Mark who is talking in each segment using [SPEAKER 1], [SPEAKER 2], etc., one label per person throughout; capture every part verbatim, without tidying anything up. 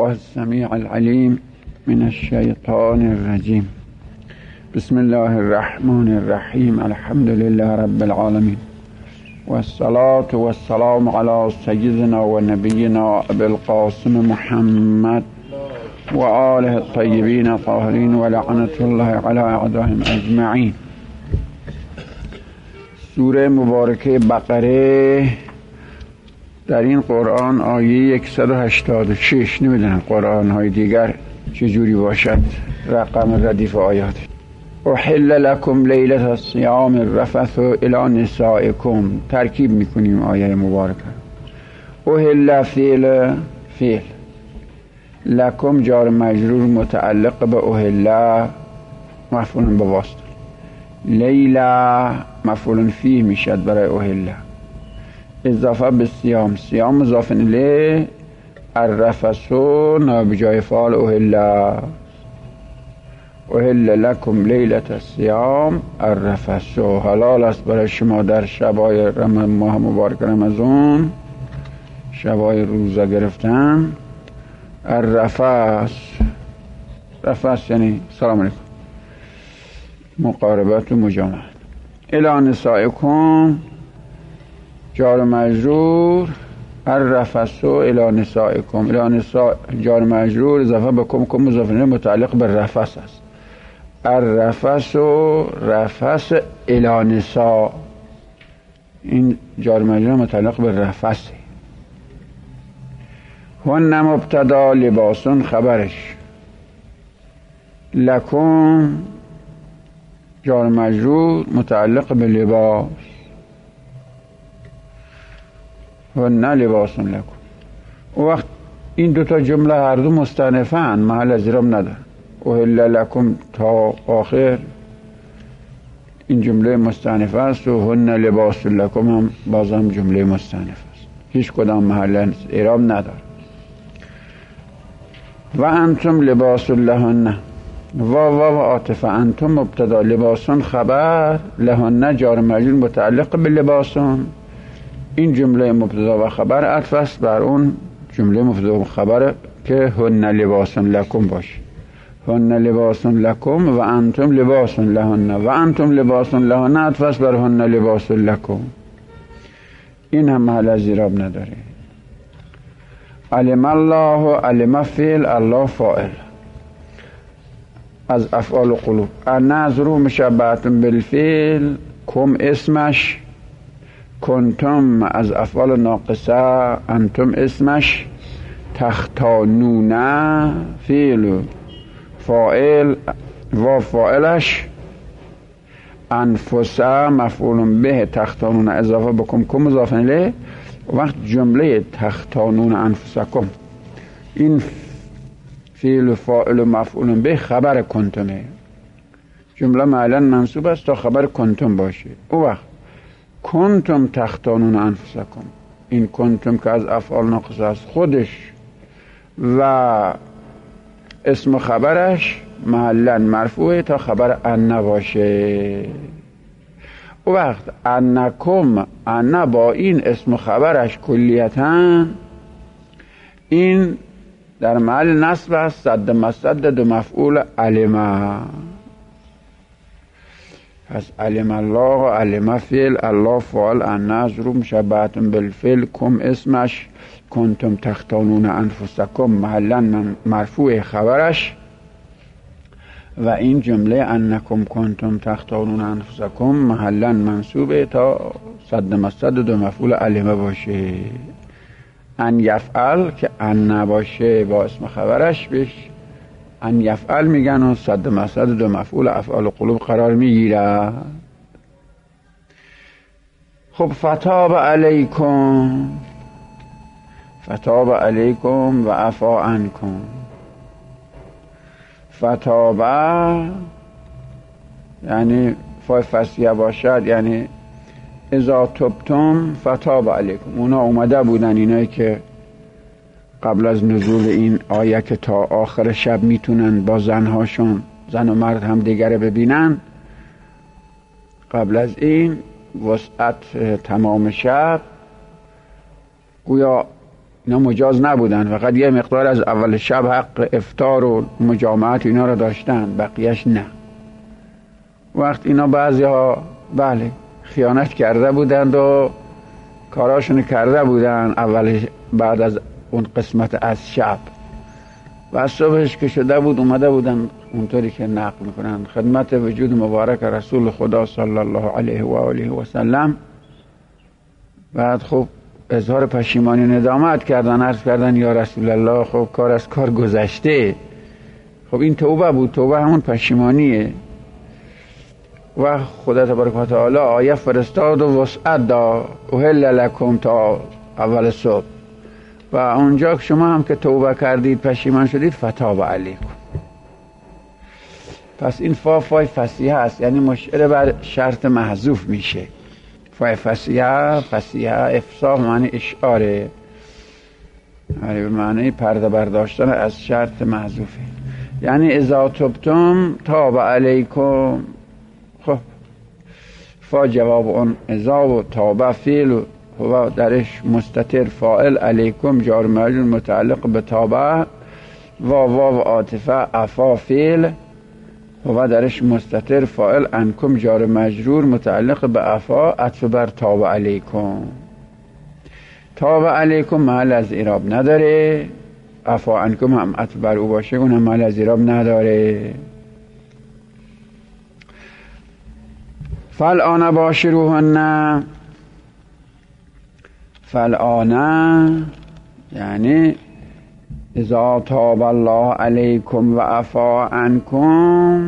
[SPEAKER 1] الله السميع العليم من الشيطان الرجيم. بسم الله الرحمن الرحيم. الحمد لله رب العالمين، والصلاة والسلام على سيدنا ونبينا أبي القاسم محمد وآله الطيبين الطاهرين ولعنة الله على أعدائهم أجمعين. سوره مبارکه بقره در این قرآن آیه صد و هشتاد و شش. نمیدونم قرآن های دیگر چجوری باشد رقم ردیف آیات. احل لکم لیلة الصیام الرفث الی نسائکم. ترکیب میکنیم آیه مبارکه. احل فعل فعل، لکم جار مجرور متعلق به احل مفعول به واسطه، لیله مفعول فیه میشد برای احل، اضافه به صیام، صیام مضاف الیه، الرفث نائب جای فاعل احل. احل لکم لیلة الصیام الرفث، حلال است برای شما در شبای ماه مبارک رمضان، شبای روزه گرفتن، الرفث. رفث یعنی سلام علیکم، مقاربت و مجامعت. الی نسائکم جار مجرور، الرفث الی نسائکم. الی نساء جار مجرور اضافه به کم، کم مضاف الیه متعلق به رفث است. الرفث رفث الی نساء، این جار مجرور متعلق به رفث. هن مبتدا لباسون خبرش، لکم جار مجرور متعلق به لباس، هن لباسون لکم. و وقت این دوتا جمله هر دو مستأنفن، محل از اعراب نداره. احل لکم تا آخر این جمله مستأنفه است و هن لباس لکم هم بازم جمله مستأنفه است، هیچ کدام محل اعراب نداره. و انتم لباس لهن، و و و عاطفه، انتم مبتدا لباسون خبر، لهن جار مجرور متعلق به لباسون. این جمله مبتدا و خبر عطف است بر اون جمله مبتدا و خبر که هن لباسون لکم باشه. هن لباسون لکم و انتم لباسون لهن، و انتم لباسون لهن عطف است بر هن لباسون لکم. این هم محل از اعراب نداره. علم الله، علم فعل، الله فاعل از افعال و قلوب. النظر مشبهة بالفعل، کم اسمش، کنتم از افعال ناقصه، انتم اسمش، تختانون فعل فاعل و فاعلش، انفسه مفعول به، تختانون اضافه بکم، کم اضافه الیه. وقت جمله تختانون انفسکم، این فعل فاعل و مفعول به خبر کنتمه، جمله معلن منصوب است تا خبر کنتم باشه. او وقت کنتم تختانون انفسکم، این کنتم که از افعال ناقصه است خودش و اسم خبرش محلا مرفوعه تا خبر ان باشه. او وقت انکم، ان با این اسم خبرش کلیتا این در محل نصب است، صد مصد دو مفعول علم. پس علم الله و علم فعل، الله فعل، النظر مشبهة بالفعل، کم اسمش، کنتم تختانون انفسکم محلا مرفوع خبرش، و این جمله انکم کنتم تختانون انفسکم محلا منصوبه تا صد مصد دو مفعول علم باشه. ان یفعل که ان نباشه با اسم خبرش بهش ان یفعل میگن و صد مصد دو مفعول افعال قلوب قرار میگیره. خب فتاب علیکم، فتاب علیکم و عفا عنکم. فتاب یعنی فای فصیه باشد، یعنی اذا تبتم فتاب علیکم. اونا اومده بودن، اینایی که قبل از نزول این آیه که تا آخر شب میتونن با زنهاشون، زن و مرد هم دیگر ببینن، قبل از این وسعت تمام شب گویا اینا مجاز نبودن، فقط یه مقدار از اول شب حق افطار و مجامعت اینا رو داشتن، بقیهش نه. وقت اینا بعضی ها بله خیانت کرده بودند و کاراشون کرده بودن اول بعد از اون قسمت از شب، و صبحش که شده بود اومده بودن اونطوری که نقل میکنن خدمت وجود مبارک رسول خدا صلی الله علیه و آله و سلم. بعد خب اظهار پشیمانی و ندامت کردن، عرض کردن یا رسول الله خب کار از کار گذشته. خب این توبه بود، توبه همون پشیمانیه. و خدا تبارک و تعالی آیه فرستاد و وسعت دا احل لکم تا اول صبح، و اونجا شما هم که توبه کردید پشیمان شدید فتاب علیکم. پس این فا فای فسیحه است، یعنی مشعر بر شرط محذوف میشه. فای فسیحه، فسیحه افصاح معنی اشعاره، یعنی به معنی پرده برداشتن از شرط محذوفه، یعنی اذا تبتم تاب علیکم. خب فا جواب اون اذا و تابه فعل و درش مستتر فاعل، علیکم جار مجرور متعلق به تابه، و واو عاطفه عفا فعل و درش مستتر فاعل، انکم جار مجرور متعلق به عفا عطف بر تاب علیکم. تاب علیکم محل از اعراب نداره، عفا انکم هم عطف بر او باشه اون هم محل از اعراب نداره. فالآن باشروهن، فالآن یعنی اذا تاب الله علیکم و عفا عنکم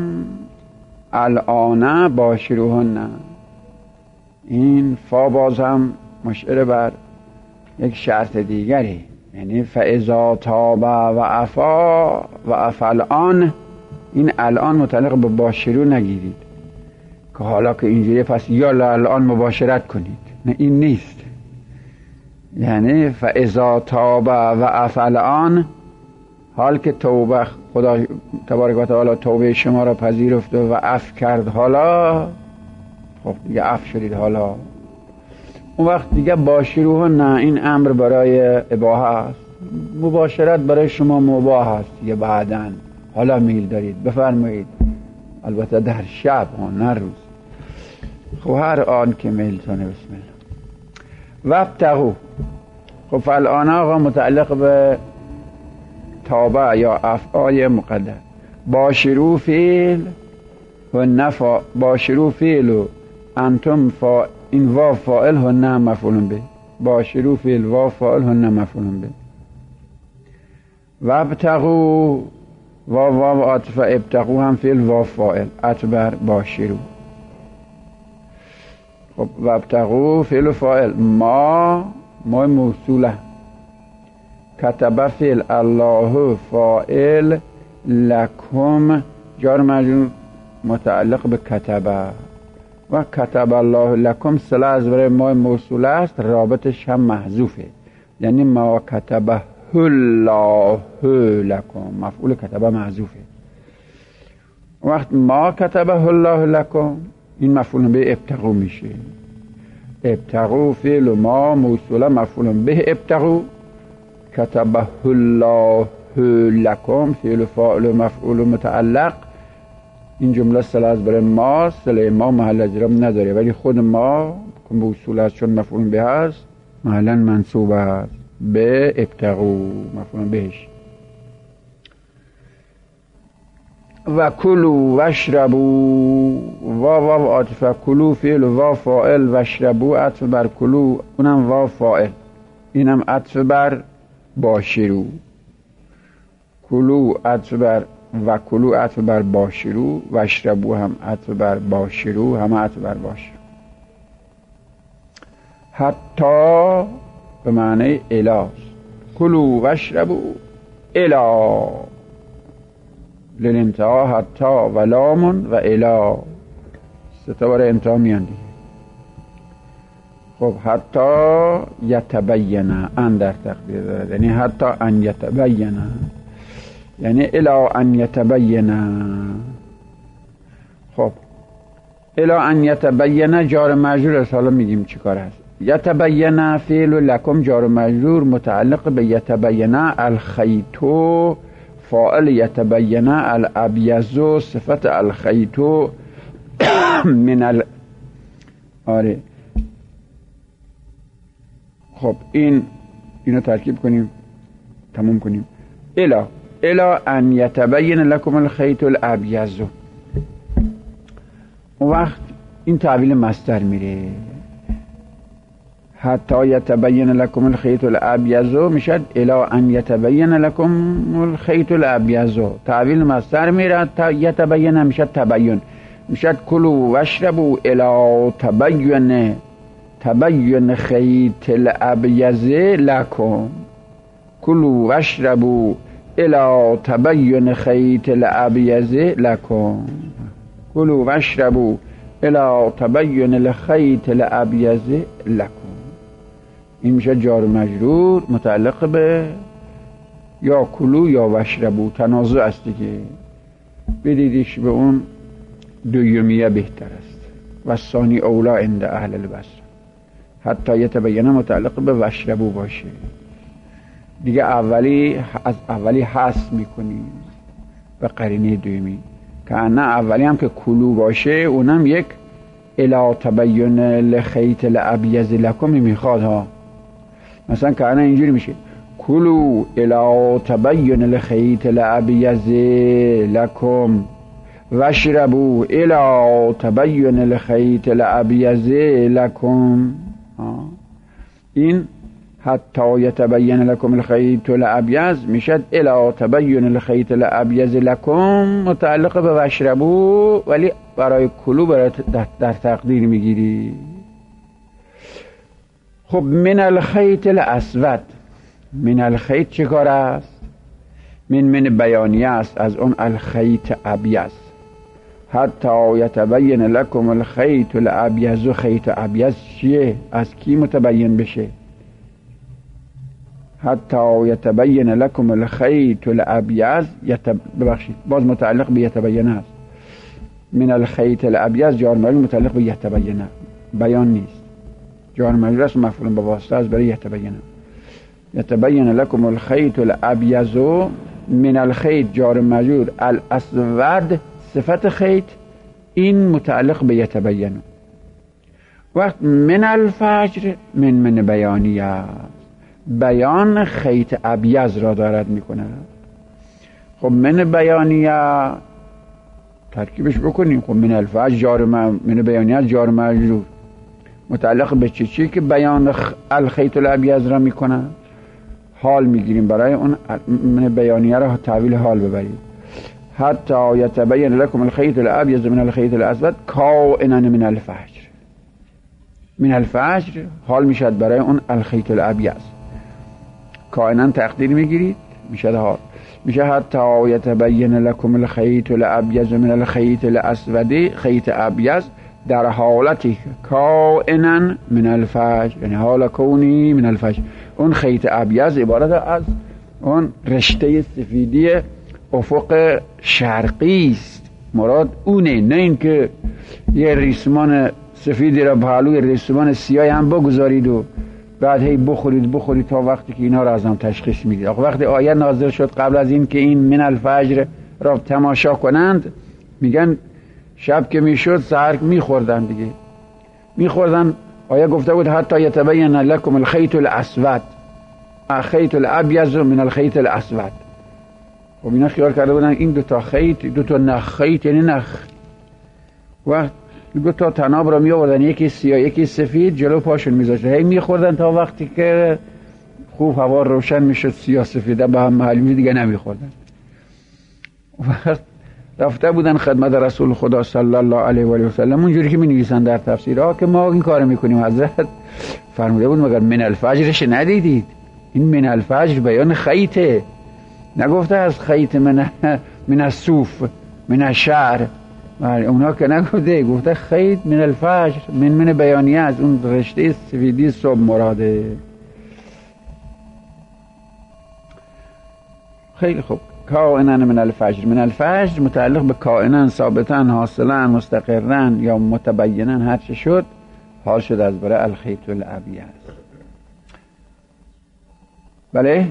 [SPEAKER 1] الآن باشروهن. این فا باز هم مشعر بر یک شرط دیگری، یعنی فاذا تاب و عفا و عفا الآن. این الان متعلق به باشرو نگیرید که حالا که اینجوری پس یا الان مباشرت کنید، نه این نیست. یعنی فاذا تاب و عفا الآن، حال که توبه خدا تبارک و تعالی توبه شما را پذیرفت و عفو کرد، حالا خب دیگه عفو شدید، حالا اون وقت دیگه باشروه نه، این امر برای اباحه است، مباشرت برای شما مباح است دیگه بعدن، حالا میل دارید بفرمایید، البته در شب ها نه روز. خب هر آن که میل تونه. بسم الله. وابتغوا. خب فالآن آقا متعلق به تابع یا افعال مقدر. باشرو فعل و نفا، باشرو فعل و انتم فا، این وا فاعل و نه مفعول به. باشرو فعل وا فاعل و نه مفعول به. وابتغوا وا وا عطف ابتغوا هم فعل وا فاعل عطف بر باشرو. خب وابتغوا فعل فاعل، ما ما موصوله، کتب فعل الله فاعل، لکم جار مجرور متعلق به کتب، و کتب الله لکم صله از برای ما موصوله است، رابطش هم محذوفه، یعنی ما کتبه الله لکم، مفعول کتبه محذوفه. وقت ما کتبه الله لکم این مفعول به ابتغوا میشه. ابتغوا فعل ما موصوله مفعول به ابتغوا، کتبه الله لکم فعل فاعل مفعول متعلق. این جمله صله از برای ما، صله ما محل از اعراب نداره، ولی خود ما که موصول است چون مفعول به است محلا منصوب است به ابتغوا مفعول بهش. و کلوا واشربوا وا وا عاطفه، کلوا فعل وا فاعل، واشربوا عطف بر کلوا اونم وا فاعل، اینم عطف بر باشرو. کلوا عطف بر و کلوا عطف بر باشرو، واشربوا هم عطف بر باشرو، هم عطف بر باشرو. حتی به معنی الی، کلوا واشربوا الی للانتها، حتی و لام و الی ستا برای انتها میان دیگه. خب حتی یتبینه ان در تقدیر دارد، یعنی حتی ان یتبینه، یعنی الی ان یتبینه. خب الی ان یتبینه جار مجرور است، حالا میگیم چی کار هست. یتبین فعل لکم جار مجرور متعلق به یتبین الخیطو، فاعل یتبین الابیض، صفت الخیطو من ال آره. خب این اینو ترکیب کنیم تموم کنیم. الا الا ان یتبین لکم الخیط الابیض، اون وقت این تعبیل مصدر میره. حتی یتبین لکم الخیط الابیض میشد الا ان یتبین لکم الخیط الابیض، تعبیل مصدر میره. یتبین میشد تبین، میشد کلوا واشربوا الا تبین تبین خیط الابیض لکم، کلوا واشربوا الا تبین خیط الابیض لکم، کلوا واشربوا الا تبین الخیط الابیض لکم. این میشه جار مجرور متعلق به یا کلو یا واشربوا، تنازع است دیگه. بدیدیش به اون دویمیه بهتر است و ثانی اولا عند اهل البصره. حتی یتبین متعلق به واشربوا باشه دیگه، اولی از اولی حذف میکنیم به قرینه دومی. که نه اولی هم که کلو باشه اونم یک الا تبین لخیط الابیض لکم میخواد ها. مثلا که نه اینجوری میشه کلو الا تبین لخیط الابیض لکم واشربوا الا تبین لخیط الابیض لکم. این حتی یتبین لکم الخیط الابیض میشد الا تبین الخیط الابیض لکم متعلق به واشربوا، ولی برای کلو برای در تقدیر میگیری. خب من الخیط الاسود، من الخیط چه کار است؟ من من بیانیه است از اون الخیط ابیض. حتی یتبین لکم الخیط الابیض، خیط ابیض چیه؟ از کی متبین بشه؟ حتی یتبین لکم الخیط الابیض، یتب... ببخشید باز متعلق به یتبین است. من الخیط الابیض جار مجرور متعلق به یتبین، بیان نیست، جار مجرور است مفعول به واسطه است برای یتبین. یتبین لکم الخیط الابیض، من الخیط جار مجرور، الاسود صفت خیط، این متعلق به یتبین. وقت من الفجر من من بیانیه، بیان خیط ابیض را دارد میکنه. خب من بیانیه ترکیبش بکنیم. خب من الفجر جار من بیانیه جار مجرور متعلق به چی چی که بیان الخیط الابیض را میکنه، حال میگیریم برای اون من بیانیه را تعویل حال ببرید. حتی یتبین لکم الخیط الابیض من الخیط الاسود کائنا من الفجر، من الفجر حال میشد برای اون الخیط الابیض، کائنا تقدیر میگیرید میشد حال. میشه حتی یتبین لکم الخیط الابیض من الخیط الاسود، خیط ابیض در حالتی کائنا من الفجر، یعنی حال کونی من الفجر. اون خیط ابیض عبارت از اون رشته سفیدی افق شرقی است، مراد اونه، نه این که یه ریسمان سفیدی را پهلوی ریسمان سیاه هم بگذارید و بعد هی بخورید بخورید تا وقتی که اینا را از هم تشخیص میدید. وقتی آیه نازل شد قبل از این که این من الفجر را تماشا کنند، میگن شب که میشد سحر میخوردن دیگه، میخوردن. آیه گفته بود حتی یتبین لکم الخیط الاسود، خیط الابیض من الخیط الاسود. خب اینا خیال کرده بودن این دو تا خیط، دو تا نخ خیط یعنی نخ، وقت دو تا تناب را می آوردن، یکی سیاه یکی سفید، جلو پاشون میذاشتن، هی میخوردن تا وقتی که خوب هوا روشن میشد سیاه سفیده با هم معلومی دیگه نمیخوردن. وقت رفته بودن خدمت رسول خدا صلی الله علیه و آله و سلم، اونجوری که می نویسن در تفسیرها که ما این کارو میکنیم. حضرت فرموده بود مگر من الفجرش ندیدید؟ این من الفجر بیان خیطه، نگفته از خیط من من الصوف من الشعر، اونا که نگفته، گفته خیط من الفجر، من من بیانیه از اون رشته سفیدی صبح مراده. خیلی خوب. کائنا من الفجر، من الفجر متعلق به کائنا، ثابتا، حاصلا، مستقرا یا متبینا، هر چه شد حال شد از برای الخیط الابیض. بله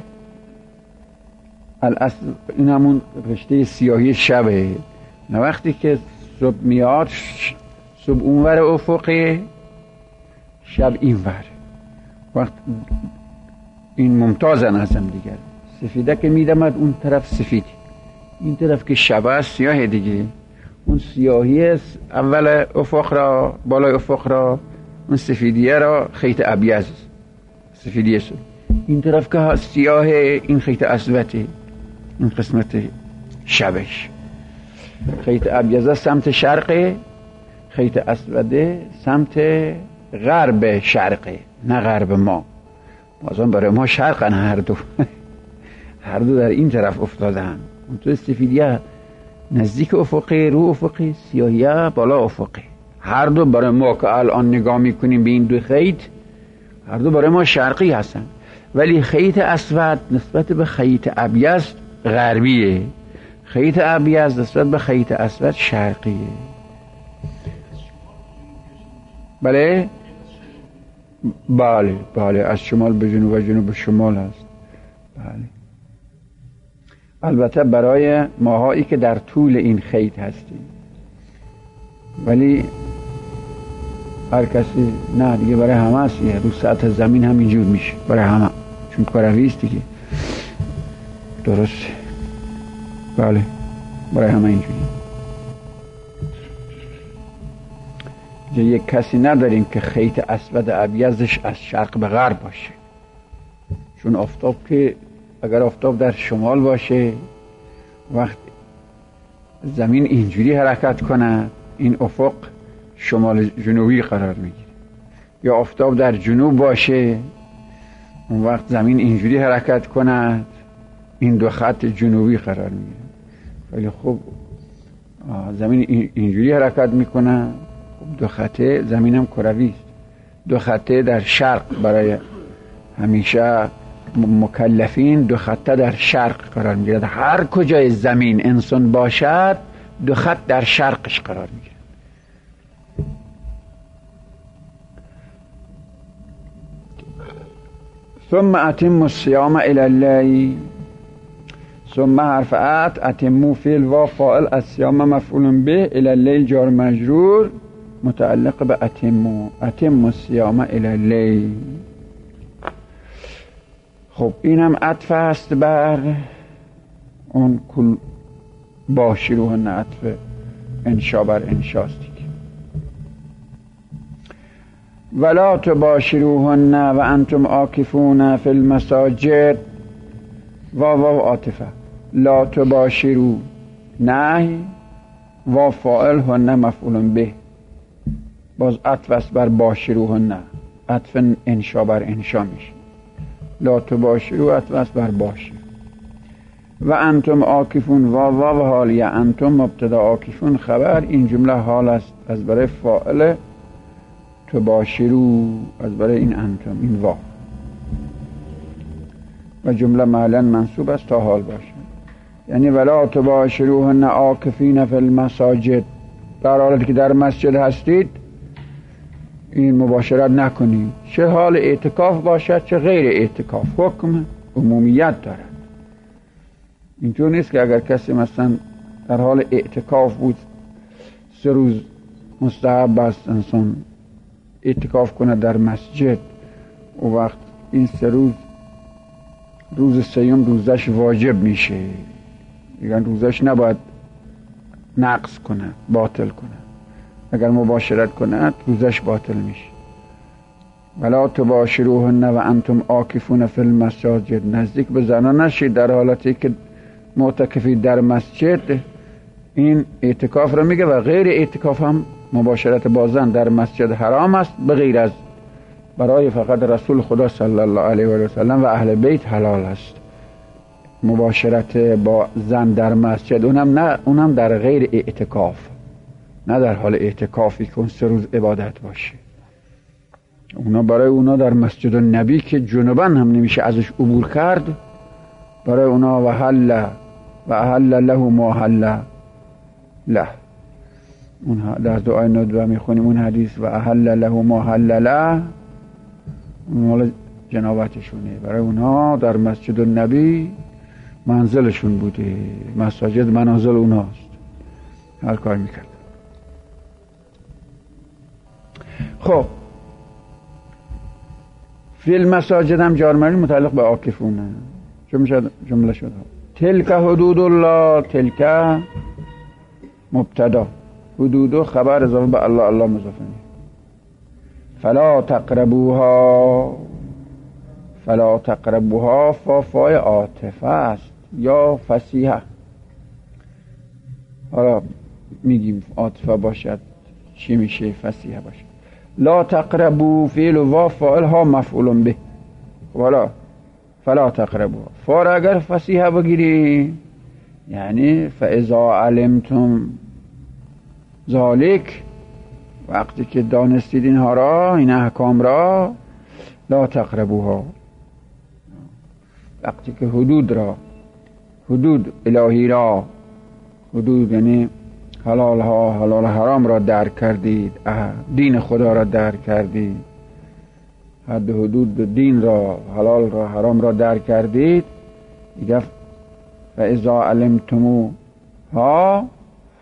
[SPEAKER 1] الاصل این همون رشته سیاهی شبه. نه وقتی که صبح میاد صبح اونور افقه، شب اینور، وقت این ممتازن از هم دیگر. سفیده که میدمد اون طرف سفید، این طرف که شب است سیاه دیگه. اون سیاهی است اول افق را، بالای افق را، اون سفیدیه را خیط ابیض سفیدیه است. این طرف که سیاه این خیط اسودی، این قسمت شبش. خیط ابیض سمت شرقه، خیط اسوده سمت غرب شرقه، نه غرب ما. بازم برای ما شرقن هر دو هر دو در این طرف افتادن. اون تو سفیدیه نزدیک افقه، رو افقه، سیاهیه بالا افقه. هر دو برای ما که الان نگاه میکنیم به این دو خیط، هر دو برای ما شرقی هستن. ولی خیط اسود نسبت به خیط ابیض غربیه، خیط ابیض نسبت به خیط اسود شرقیه. بله بله بله از شمال به جنوب و جنوب به شمال هست. بله البته برای ماهایی که در طول این خیط هستیم، ولی هر کسی نه دیگه برای همه است. رو سطح زمین هم اینجور میشه برای همه، چون کروی است دیگه. درست بله برای همه اینجوری. یک کسی نداریم که خیط اسود ابیضش از شرق به غرب باشه، چون آفتاب که اگر آفتاب در شمال باشه وقت زمین اینجوری حرکت کنه این افق شمال جنوبی قرار میگیره، یا آفتاب در جنوب باشه اون وقت زمین اینجوری حرکت کنه این دو خط جنوبی قرار میگیره. ولی خب زمین اینجوری حرکت میکنه، دو خطه زمین هم کروی است، دو خطه در شرق برای همیشه مکلفین، دو خطه در شرق قرار میگیرد. هر کجای زمین انسان باشد دو خط در شرقش قرار میگیرد. ثم اتم الصيام الى الليل. ثم حرف ات، اتمو فعل و فاعل، الصيام مفعول به، الى الليل جار مجرور متعلق به اتمو. اتم الصيام الى الليل. خب اینم عطف است بر اون کل باشروهن، عطف انشا بر انشاست. ولا تباشروهن و انتم عاکفون فی المساجد. واو واو عاطفه. لا تباشرو نهی، و فاعل هن مفعول به، باز عطف است بر باشروهن، عطف انشا بر انشا میشه. لا تباشرو عطف است بر باشر. و انتم عاکفون، واو واو حالیه، انتم مبتدا عاکفون خبر. این جمله حال است از برای فاعل تباشرو، از برای این انتم، این واو، و جمله معلن منصوب است تا حال باشه. یعنی ولا تباشروهن عاکفین فی المساجد، در حالتی که در مسجد هستید این مباشرت نکنید، چه حال اعتکاف باشد چه غیر اعتکاف، حکم عمومیت دارد. اینطور نیست که اگر کسی مثلا در حال اعتکاف بود سه روز مستحب است انسان اعتکاف کنه در مسجد، و وقت این سه روز روز سیوم روزش واجب میشه، یعنی روزش نباید نقص کنه، باطل کنه. اگر مباشرت کنه روزش باطل میشه. ولا تباشروهن و انتم عاکفون فی المساجد، نزدیک به زنان نشید در حالتی که معتکفی در مسجد. این اعتکاف رو میگه، و غیر اعتکاف هم مباشرت با زن در مسجد حرام است، به غیر از برای فقط رسول خدا صلی الله علیه و سلم و اهل بیت حلال است مباشرت با زن در مسجد، اونم نه، اونم در غیر اعتکاف، نه در حال اعتکافی که اون سه روز عبادت باشه. اونا برای اونا در مسجد النبی که جنوبا هم نمیشه ازش عبور کرد، برای اونا و حل و حل له ما حل له. اون در دعای ندوه میخونیم اون حدیث و احل له ما حل له، اون مال جنابتشونه. برای اونها در مسجد النبی منزلشون بوده، مساجد منازل اونهاست، هر کار میکرد. خب فی المساجد هم جار مجرور متعلق به عاکفونه. جمله شد تلک حدود الله، تلک مبتدا، حدود خبر اضافه به الله، الله مضاف الیه. فلا تقربوها، فلا تقربوها فا فای عاطفه است یا فصیحه. حالا میگیم عاطفه باشد چی میشه، فصیحه باشد. لا تقربو فعل و فاعل ها مفعول به. حالا فلا تقربوها فا اگر فصیحه بگیری یعنی فاذا علمتم ذالک، وقتی که دانستید اینها را، این احکام را، لا تقربوها، وقتی که حدود را، حدود الهی را، حدود یعنی حلال ها حلال حرام را درک کردید، دین خدا را درک کردید، حد حدود دین را، حلال را حرام را درک کردید، دیگه فاذا علمتموها،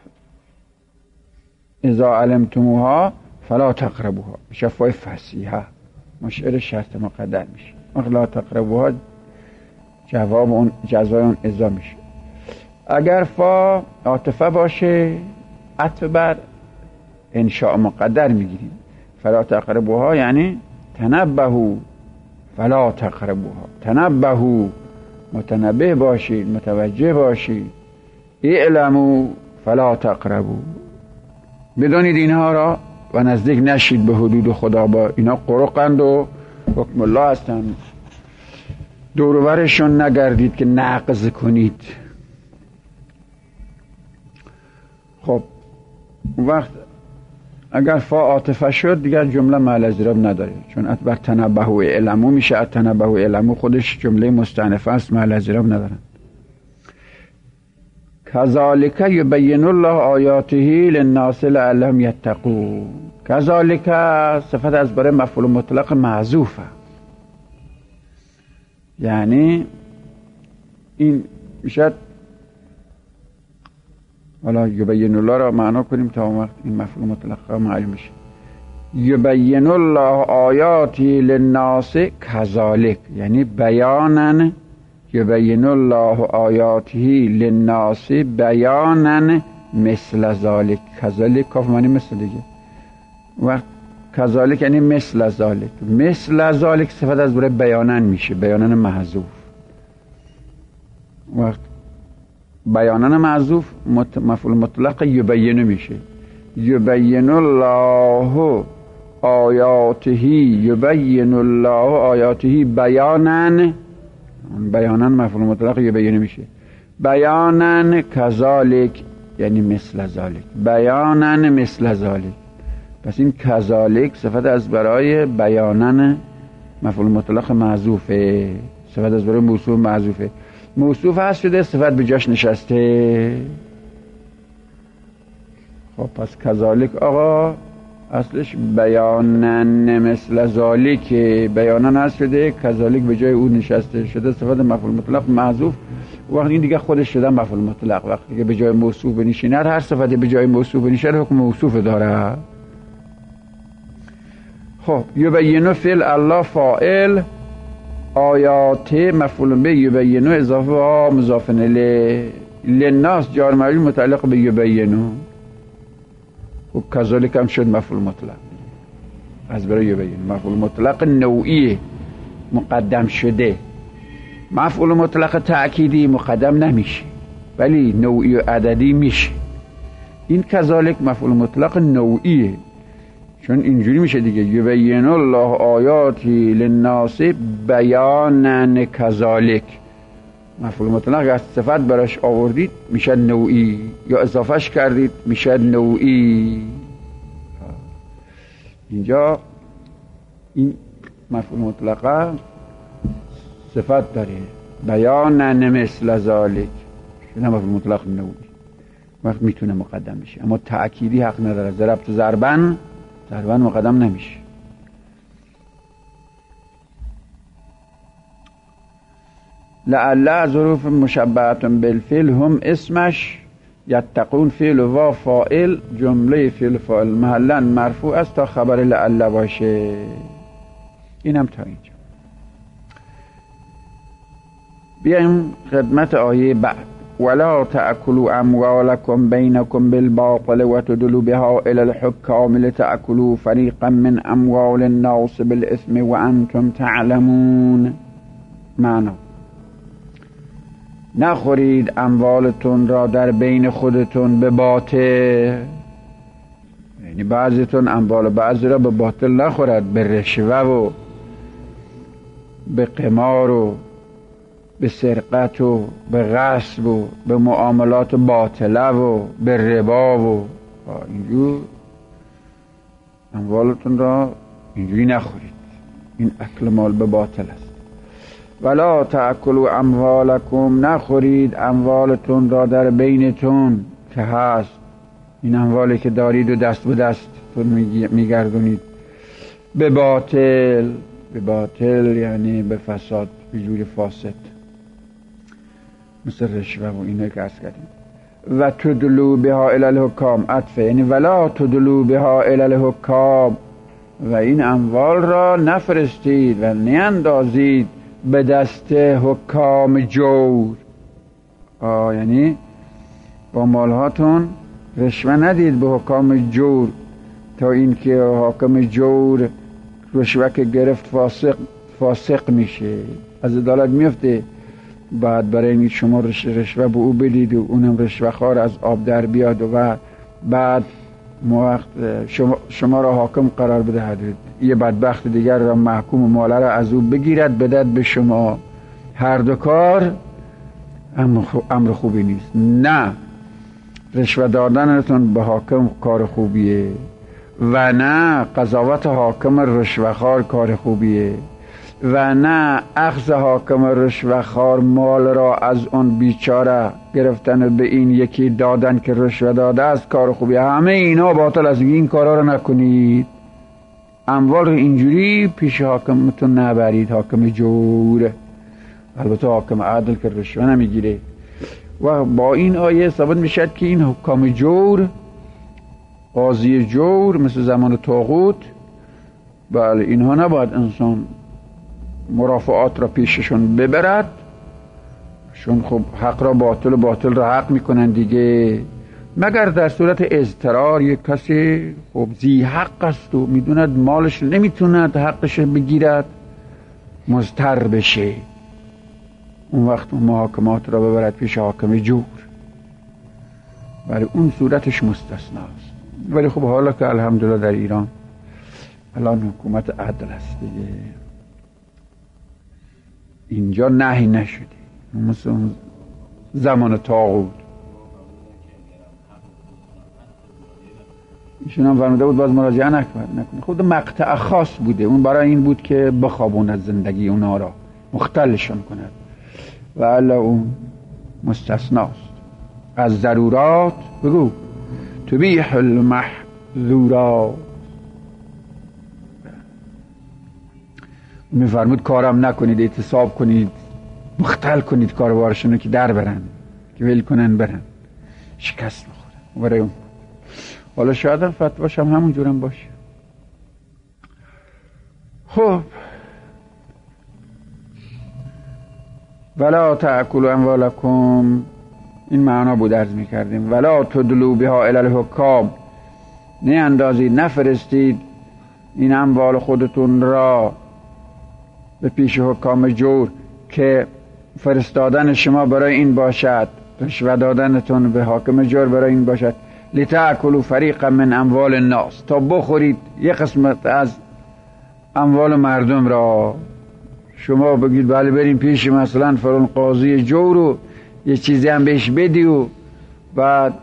[SPEAKER 1] اذا علمتموها فلا تقربوها، شفای فصیحه مشعر شرط مقدر میشه. لا تقربوها جواب اون، جزای اون اذا میشه. اگر فا عاطفه باشه عطف بر انشاء مقدر میگیریم. فلا تقربوها یعنی تنبهو، فلا تقربوها، تنبهو، متنبه باشید، متوجه باشید. اعلمو فلا تقربو، بدانید اینها را و نزدیک نشید به حدود خدا، با اینا قرقند و حکم الله هستند، دورورشون نگردید که نقض کنید. خب اون وقت اگر فا عاطفه شد دیگر جمله محل اضراب نداره، چون اتبر تنبه و علمو میشه. التنبه و علمو خودش جمله مستأنفه است، محل اضراب ندارن. کذالک یبین الله آیاته للناس لعلهم یتقون. کذالک صفت از برای مفعول مطلق محذوفه، یعنی این میشد، حالا یبین الله را معنا کنیم تا اون وقت این مفعول مطلق معلوم میشه. یبین الله آیاتی للناس کذالک یعنی بیاناً، یبین الله آیاته للناس بیاناً مثل ذالک. کذالک کاف معنی مثل دیگه، وقت کذالک یعنی مثل ذالک. مثل ذالک صفت از برای بیاناً میشه، بیاناً محذوف. وقت بیاناً محذوف مفعول مطلق یبین میشه. یبین الله آیاته، یبین الله آیاته بیاناً، بیاناً مفعول مطلق یبین میشه. بیاناً کذالک یعنی مثل ذالک، بیاناً مثل ذالک. پس این کذالک صفت از برای بیاناً مفعول مطلق محذوفه، صفت از برای موصوف محذوفه. موصوف هست شده، صفت به جاش نشسته. خب پس کذالک آقا اصلش بیانن مثل ذالک، بیانن هست شده، کذالک به جای اون نشسته شده، صفت مفعول مطلق محذوف. وقت این دیگه خودش شده مفعول مطلق. وقتی که به جای موصوف بنشیند، هر صفتی به جای موصوف بنشیند حکم موصوف داره. خب یبینو فعل الله فاعل، آیات مفعول به یبینو اضافه ها مضاف الیه، للناس جار مجرور متعلق به یبینو. و کذالک هم شد مفعول مطلق از برای یبین. مفعول مطلق نوعی مقدم شده، مفعول مطلق تأکیدی مقدم نمیشه ولی نوعی و عددی میشه. این کذالک مفعول مطلق نوعیه، چون اینجوری میشه دیگه، یبین الله آیاتی للناس بیانن کذالک. مفعول مطلق از صفت براش آوردید میشه نوعی، یا اضافهش کردید میشه نوعی. اینجا این مفعول مطلقه صفت داره، بیانن مثل ذالک، شده مفعول مطلق نوعی. وقت میتونه مقدم بشه، اما تأکیدی حق نداره. ضربت ضربن ضربن مقدم نمیشه. لعل ظروف مشبهة بالفعل هم اسمش، یتقون فعل و فاعل، جمله فعل فاعل محلا مرفوع است تا خبر لعل باشه. اینم تا اینجا. بیایم خدمت آیه بعد. ولا تأكلوا اموالكم بينكم بالباطل وتدلوا بها الى الحكام لتأكلوا فريقا من اموال الناس بالاثم وانتم تعلمون. معنا: نخورید اموالتون را در بین خودتون به باطل، یعنی بعضیتون اموال بعضی را به باطل نخورد، به رشوه و به قمار و به سرقت و به غصب و به معاملات باطله و به ربا و اینجور اموالتون را اینجوری نخورید. این اکل مال به باطل است. ولا تأکلوا اموالکم، نخورید اموالتون را در بینتون که هست، این اموالی که دارید و دست به دستتون میگردونید، به باطل. به باطل یعنی به فساد، به جور فاسد، مثل رشوه و اینه که عرض کردیم. و تدلوا بها الی الحکام، عطفه، یعنی ولا تدلوا بها الی الحکام، و این اموال را نفرستید و نیندازید به دست حکام جور. آه یعنی با مالهاتون رشوه ندید به حکام جور، تا اینکه حاکم جور رشوه که گرفت فاسق فاسق میشه، از عدالت میفته. بعد برای این شما رشوه به او بدید و اونم رشوه خوار از آب در بیاد و بعد وقت شما, شما را حاکم قرار بدهد، یه بدبخت دیگر را محکوم ماله را از او بگیرد بدد به شما. هر دو کار امر خوبی نیست. نه رشوه دادنتون به حاکم کار خوبیه و نه قضاوت حاکم رشوه‌خوار کار خوبیه و نه اخذ حاکم رشوه‌خوار مال را از اون بیچاره گرفتن به این یکی دادن که رشوه داده است کار خوبیه. همه اینا باطل است. این کارا رو نکنید. اموال رو اینجوری پیش حاکمتون نبرید، حاکم جوره، البته حاکم عادل که رشوه نمیگیره. و با این آیه ثابت میشد که این حکام جور، قاضی جور مثل زمان طاغوت، بله اینها نباید انسان مرافعات را پیششون ببرد، چون خب حق را باطل و باطل را حق میکنن دیگه، مگر در صورت اضطرار. یک کسی خب ذی حق است و میدوند مالش نمیتوند حقش بگیرد، مضطر بشه، اون وقت محاکمات را ببرد پیش حاکم جور، ولی اون صورتش مستثناست. ولی خب حالا که الحمدلله در ایران الان حکومت عدل است دیگه، اینجا نهی نشده مثل اون زمان طاغوت. ایشون هم فرموده بود باز مراجعه نکنه. خود مقطع خاص بوده، اون برای این بود که بخوابوند زندگی اونا را، مختلشون کند، و الا اون مستثناست. از ضرورات بگو تبیح المحظورات. میفرمود کارم نکنید، اعتصاب کنید، مختل کنید کاروبارشونو که در برن، که ول کنن برن، شکست بخورن. برای اون حالا شاید فتواش هم همون جورم باشه. خب ولا تأکلوا اموالکم، این معنا بود عرض میکردیم. ولا تدلوا بها الی الحکام، نه اندازید، نفرستید این اموال خودتون را به پیش حکام جور که فرستادن شما برای این باشد، رشوه دادنتون به حاکم جور برای این باشد، لتأکلوا فریقا من اموال الناس، تا بخورید یک قسمت از اموال مردم را. شما بگید بله بریم پیش مثلا فلان قاضی جور و یه چیزی هم بهش بدی و بعد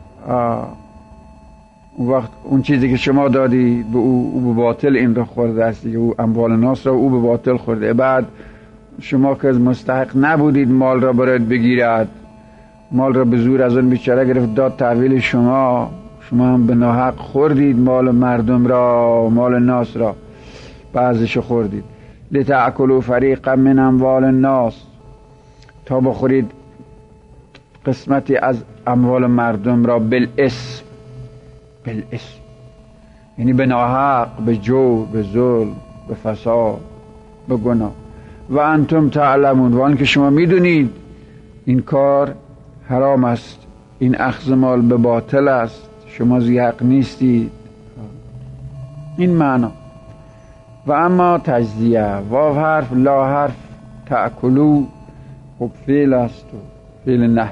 [SPEAKER 1] اون وقت اون چیزی که شما دادی به او, او به باطل این را خورده است، او اموال ناس را او به باطل خورده، بعد شما که مستحق نبودید مال را برات بگیرد مال را به زور از اون بیچاره گرفت داد تحویل شما، شما هم به ناحق خوردید مال مردم را، مال ناس را بعضش خوردید. لتأکلوا فریقا من اموال الناس، تا بخورید قسمتی از اموال مردم را بالاسم، بالاسم یعنی به ناحق، به جور، به ظلم، به فساد، به گناه. و انتم تعلمون، و آنکه شما میدونید این کار حرام است، این اخذ مال به باطل است، شما ذی حق نیستید. این معنا. و اما تجزیه، واو حرف، لا حرف، تأکلو خب فعل است و فعل نه.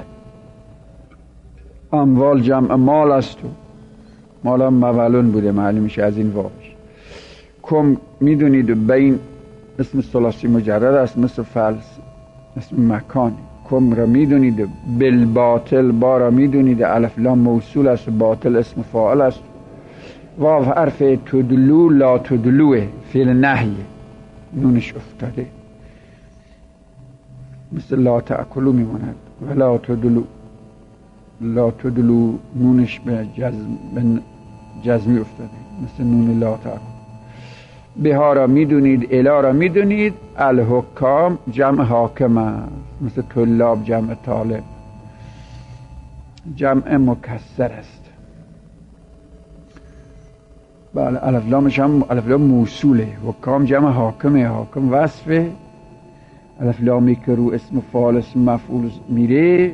[SPEAKER 1] اموال جمع مال است و مال هم مولون بوده، معلوم میشه از این واوش. کم میدونید بین اسم ثلاثی مجرد است، مثل فلس اسم مکانی. کم را میدونید، بالباطل با را میدونید، الف لام موصول است، باطل اسم فاعل است. واو حرف تدلو، لا تدلوه فعل نهیه، نونش افتاده، مثل لا تأکلو میماند. ولا تدلو، لا تدلو نونش به جزم، به جزمی افتاده، مثل نون لا تأکلو. بها را میدونید، الا را میدونید. الحکام جمع حاکم است، مثل طلاب جمع طالب، جمع مکسر است. بله الف لامش هم الف لام موصوله. حکام جمع حاکمه، حاکم وصفه. الف لامی که رو اسم فاعل اسم مفعول میره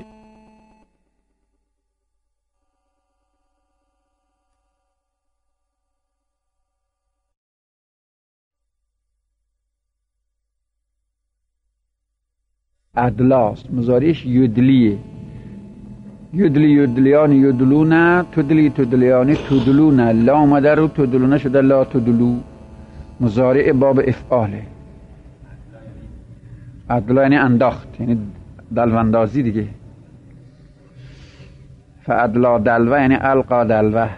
[SPEAKER 1] عدلاست، مضارعش یدلیه. یدلی یدلیان یدلونه، تدلی تدلیانی تدلونه. لا آمده رو تدلونه شده لا تدلو، مضارع باب افعاله. عدلا یعنی انداخت، یعنی دلواندازی دیگه. فعدلا دلوه یعنی القا دلوه.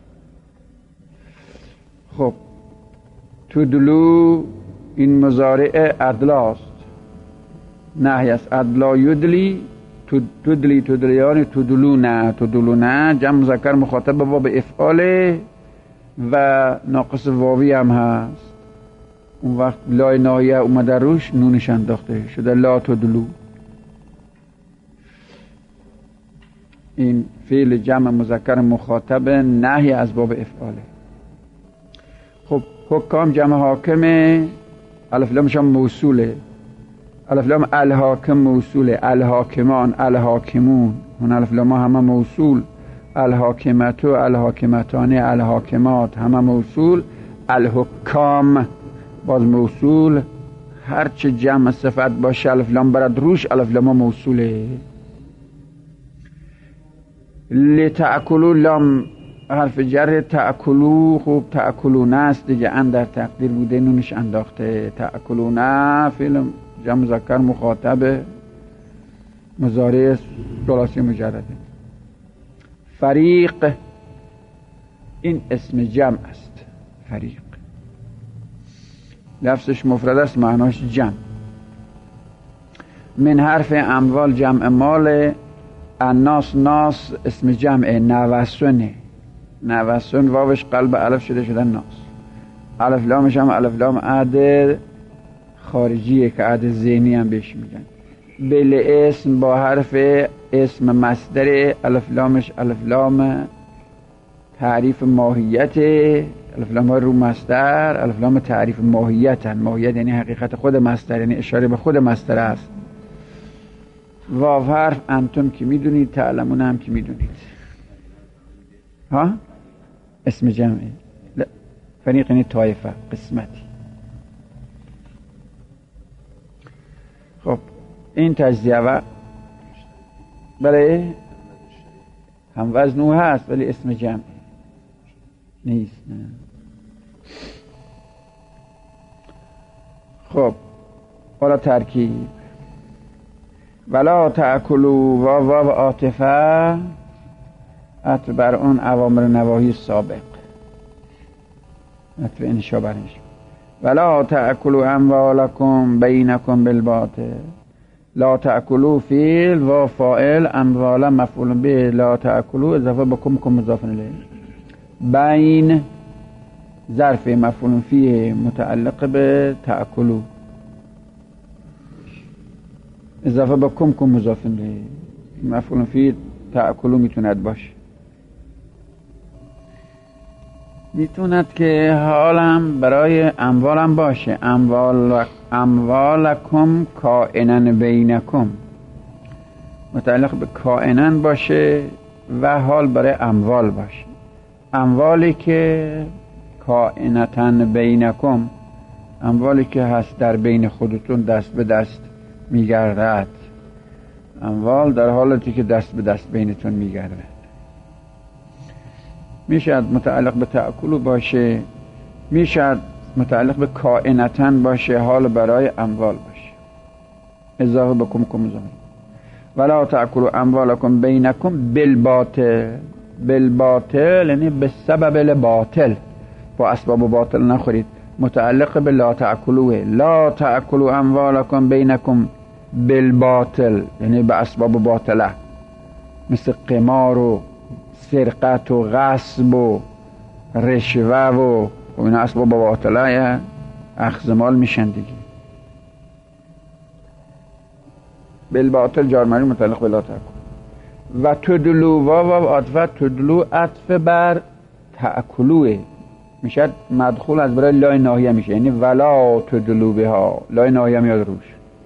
[SPEAKER 1] خب تدلو این مضارع عدلاست، نهی است. عدلا یدلی، تدلی تدلیان تدلونه، تدلونه جمع مذکر مخاطب باب افعاله و ناقص واوی هم هست. اون وقت لای ناهیه اومده روش نونش انداخته شده لا تدلو. این فعل جمع مذکر مخاطب نهی از باب افعاله. خب حکام جمع حاکمه، الف لامش هم موصوله. الف لام الحاکم موصوله، الحاکمان الحاکمون، اون الف لام همه موصول. الحاکمتو الحاکمتانه الحاکمات همه موصول. الحکام باز موصول. هرچه جمع صفت باشه الف لام برد روش الف لام موصوله. لتأکلوا لام حرف جر، تأکلو خب تأکلون است دیگه، اندر تقدیر بوده نونش انداخته. تأکلون فعل جمع مذکر مخاطب مضارع ثلاثی مجرده. فریق این اسم جمع است. فریق لفظش مفرد است، معناش جمع. من حرف اموال جمع مال. الناس ناس اسم جمع. نوسونه، نوسون واوش قلب الف شده شده ناس. الف لامش هم الف لام عد خارجیه که عد ذهنی هم بهش میگن. بل اسم با حرف اسم مصدر. الف لامش الف لام تعریف ماهیت. الف لام رو مصدر، الف لام تعریف ماهیتن. ماهیت یعنی حقیقت خود مصدر، یعنی اشاره به خود مصدر است. واو حرف انتم که میدونید، تعلمون هم که میدونید. ها اسم جمعه. لا فریق یعنی طایفه، قسمتی. خب این تجزیه و برای هم وزن او هست ولی اسم جمع نیست. نه. خب حالا ترکیب. ولا تأکلوا و و عاطفه عطف بر اون اوامر نواهی سابق، عطف انشا بر انشا. ولا تأکلوا اموالکم بینکم بالباطل. لا تأکلوا فیل و فاعل اموالا مفعول به لا تأکلوا اضافه به کم کم مضاف الیه. بین ظرف مفعول فیه متعلق به تأکلوا اضافه به کم کم مضاف الیه. مفعول فیه تأکلوا میتوند باشه. میتوند که حالم برای اموالم باشه. اموال اموالکم کائنن بینکم متعلق به کائنن باشه و حال برای اموال باشه. اموالی که کائنتن بینکم اموالی که هست در بین خودتون دست به دست میگردد. اموال در حالتی که دست به دست بینتون میگردد. میشد متعلق به تأکلوا باشه، میشد متعلق به کائنتن باشه، حال برای اموال باشه اضافه بکم کم اضافه. ولا تأکلوا اموالکم بینکم بالباطل. بالباطل یعنی به سبب الباطل، با اسباب باطل نخورید. متعلق به لا تأکلوه. لا تأکلوا اموالکم بینکم بالباطل یعنی به اسباب باطله، مثل قمار و سرقت و غصب و رشوه و اینا اسباب باطله اخذ مال میشن دیگه. بالباطل جار مجرور متعلق به لا تأکلوا. و تدلو و و عطف تدلو عطف بر تأکلوه میشد مدخول از برای لای ناهیه میشه، یعنی ولا تدلو بها لای ناهیه میاد روش.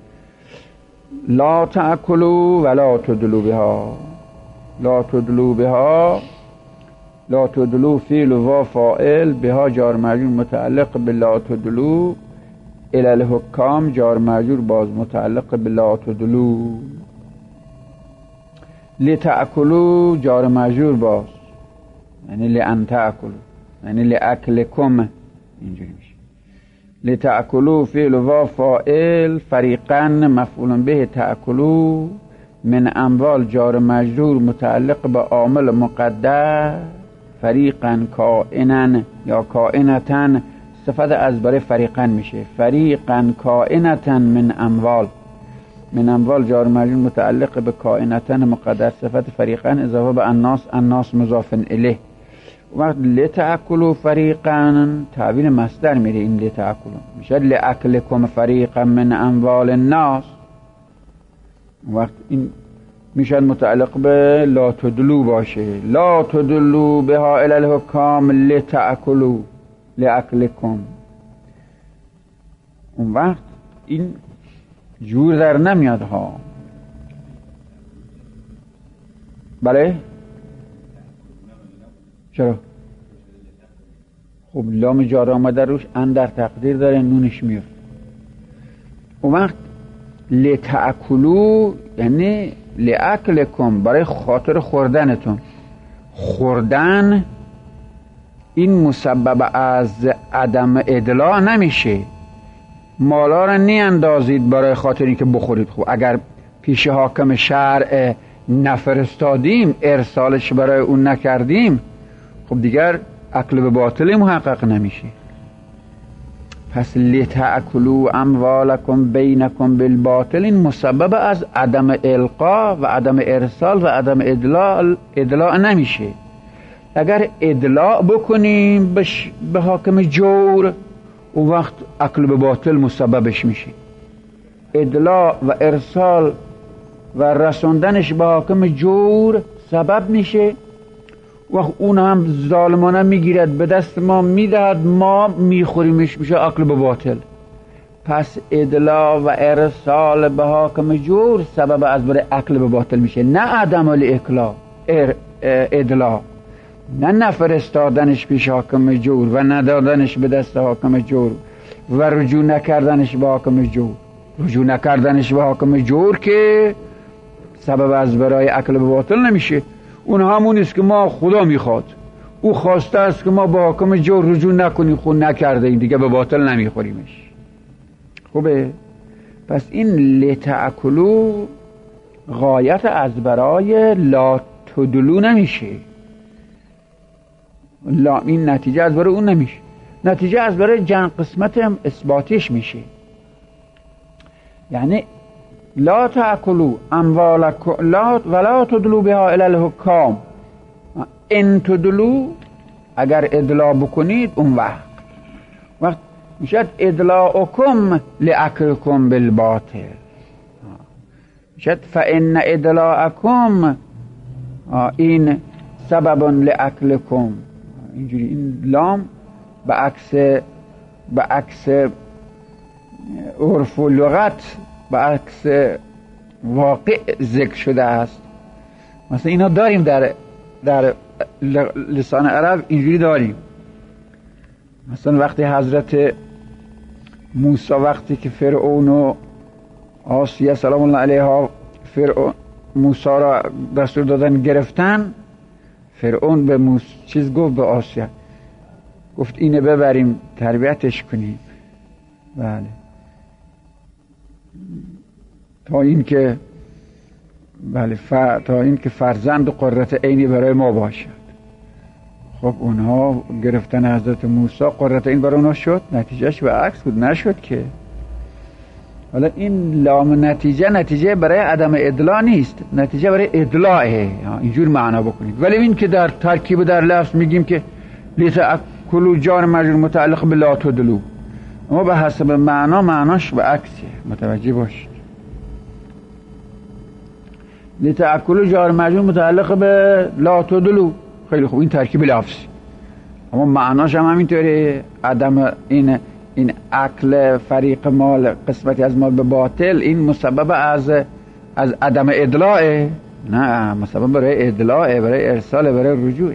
[SPEAKER 1] لا تأکلوا ولا تدلو بها. لا تدلو بها لا تدلو فعل و فاعل بها جار مجرور متعلق به لا تدلو الی الحکام جار مجرور باز متعلق به لا تدلو. لتأکلوا جار مجرور باز یعنی لأن تأکلوا یعنی لأکلکم اینجوری میشه. لتأکلوا فعل و فاعل فریقا مفعول به تأکلوا من اموال جار مجرور متعلق به عامل مقدر فریقا کائنن یا کائنتن صفت از برای فریقا میشه. فریقا کائنتن من اموال. من اموال جار مجرور متعلق به کائنتن مقدر صفت فریقا اضافه به الناس الناس مضاف الیه. وقت لتأکلوا فریقا تعبیر مصدر میره. این لتأکلوا میشه لأکلکم فریقا من اموال الناس. وقت این میشه متعلق به لا تدلو باشه. لا تدلو بها الی الحکام لتأکلوا لأکلکم. اون وقت این جور در نمیاد ها. بله چرا؟ خب لام جار آمده روش ان در تقدیر داره نونش میفته. اون وقت لتأکلوا یعنی لأکلکم برای خاطر خوردنتون. خوردن این مسبب از عدم ادلاع نمیشه. مالا رو نی اندازید برای خاطر اینکه بخورید. خب اگر پیش حاکم شرع نفرستادیم ارسالش برای اون نکردیم خب دیگر اکل به باطل محقق نمیشه. پس لتأکلوا اموالکم بینکم بالباطل این مسبب از عدم القا و عدم ارسال و عدم ادلاع ادلاع نمیشه. اگر ادلاع بکنیم به حاکم جور اون وقت اکل به باطل مسببش میشه. ادلاع و ارسال و رساندنش به حاکم جور سبب میشه و اون هم ظالمانه میگیرد به دست ما میدهد ما میخوریمش میشه اکل به باطل. پس ادلاع و ارسال به حاکم جور سبب از برای اکل به باطل میشه، نه عدم الاکلا ادلاع، نه نفرستادنش پیش حاکم جور و ندادنش به دست حاکم جور و رجوع نکردنش به حاکم جور. رجوع نکردنش به حاکم جور که سبب از برای اکل به باطل نمیشه. اون همون است که ما خدا میخواد، او خواسته است که ما با حاکم جور رجوع نکنیم، خود نکرده این دیگه به باطل نمیخوریمش. خوبه؟ پس این لتأکلوا غایت از برای لا تدلو نمیشه. لا این نتیجه از برای اون نمیشه، نتیجه از برای جنگ قسمت هم اثباتیش میشه. یعنی لا تأکلوا اموالکم لا ولا تدلوا بها الی الحکام. ان تدلوا اگر ادلا بکنید اون وقت وقت میشد ادلاؤکم لأکلکم بالباطل، میشد فان ادلاءکم این سبب لأکلکم. اینجوری این لام به عکس به عکس عرف و لغت به عکس واقع ذکر شده است. مثلا اینا داریم در در لسان عرب، اینجوری داریم. مثلا وقتی حضرت موسی وقتی که فرعون و آسیه سلام الله علیها فرعون موسی را دستور دادن گرفتن، فرعون به موسی چیز گفت، به آسیه گفت اینه ببریم تربیتش کنیم. بله تا این که بله ف... تا این که فرزند و قرة عینی برای ما باشد. خب اونها گرفتن حضرت موسی قرة عین برای اونها شد، نتیجهش به عکس بود، نشد که. حالا این لام نتیجه نتیجه برای عدم ادلا نیست، نتیجه برای ادلاعه، اینجور معنا بکنید. ولی این که در ترکیب و در لفظ میگیم که لیتأکلوا جار مجرور متعلق به لا تدلوا، اما به حسب معنا معناش به عکسه، متوجه باشید. لیتأکلوا جار مجرور متعلق به لا تدلوا، خیلی خوب، این ترکیب لفظی، اما معناش هم همینطوره. عدم این این اکل فریق مال، قسمتی از مال به باطل، این مسبب از از عدم ادلاعه، نه مسبب برای ادلاعه، برای ارسال، برای رجوعه.